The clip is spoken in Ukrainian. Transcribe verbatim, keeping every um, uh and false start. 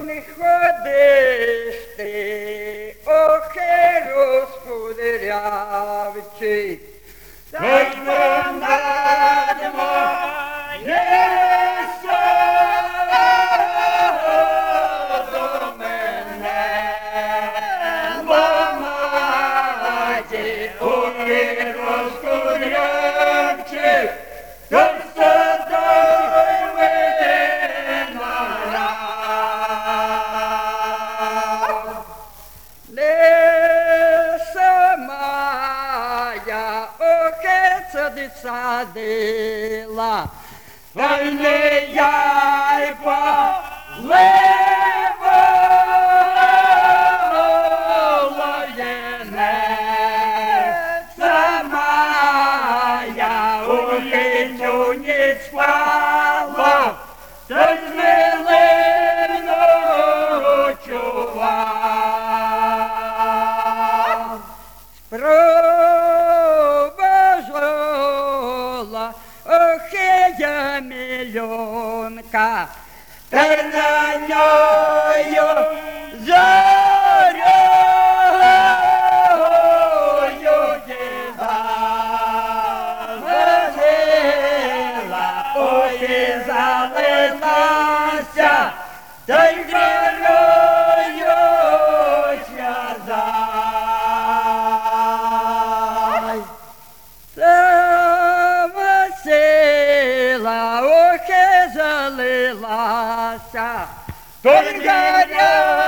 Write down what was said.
не ходиш ти, охи розкудрявчий, та й понад моє до мене, ламаті, охи розкудрявчий, та й садай виноград. Не сама я охи сади садила, та й не я й поливала єне. Сама я охи цю ніч спала, та й змилено ночував. Спроважала охи я мільйонка, та й на ньою зорою діва возила, ой, залилася, та й грою зв'язай. Сама сила охи залилася, то й гаря